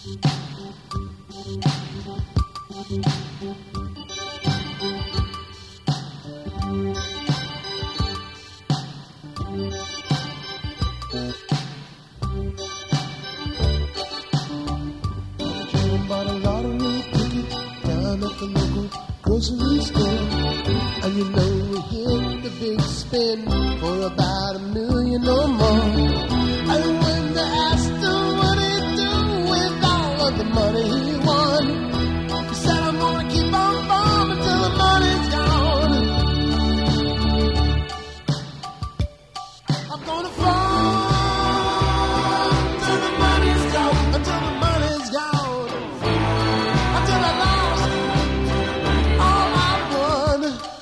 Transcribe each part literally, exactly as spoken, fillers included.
Bought a lottery ticket down at the local grocery store, and you know we hit the big spin for about a million or more. And when they asked him what he'd do with all of the money he won, he said, I'm gonna keep on farming till the money's gone. I'm gonna farm till the money's gone, until the money's gone. Until I lost all I won.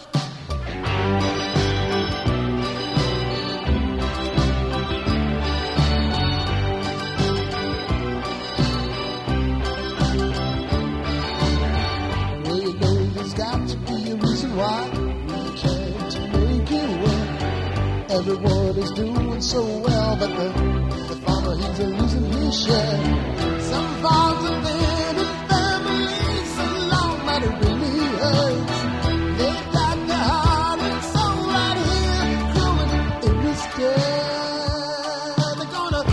Well, you know there's got to be a reason why we can't make it work. Everyone is doing so well, but the, the farmer, he's a losing his share. Some farms are thin and families so long that it really hurts. They've got their heart and soul right here, growing in this dirt. They're gonna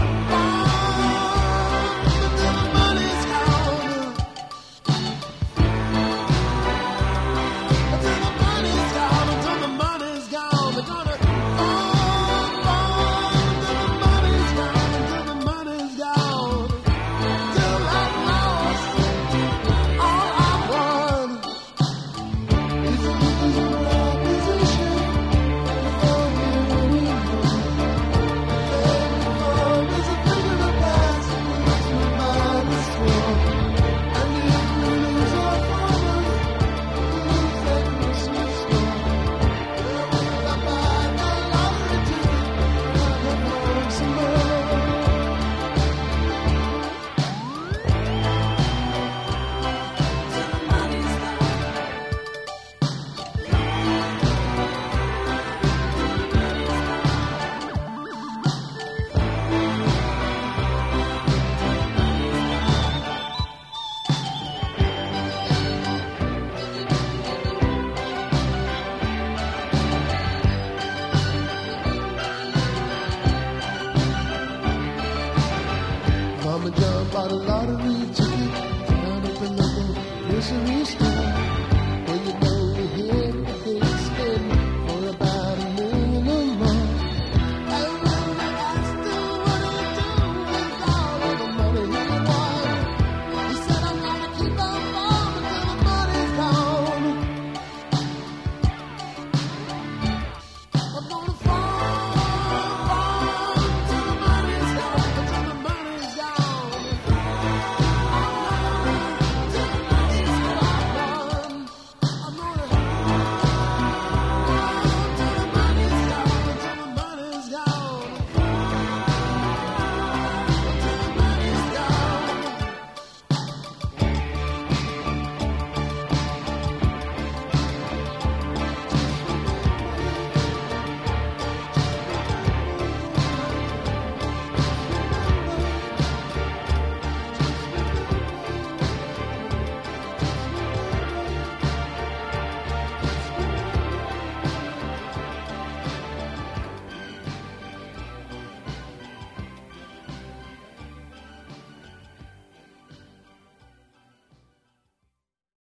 farm until the money's gone. Until the money's gone, until the money's gone. They're gonna farm, farm until the money's gone, until the money's gone. Till I've lost all I won. It's a loser proposition for me anymore. Farm is a thing of the past, which we might as well. And if we lose our farmers, we lose that Christmas star. Well, if I buy the lottery ticket, I'll farm some more. Mama John bought a lot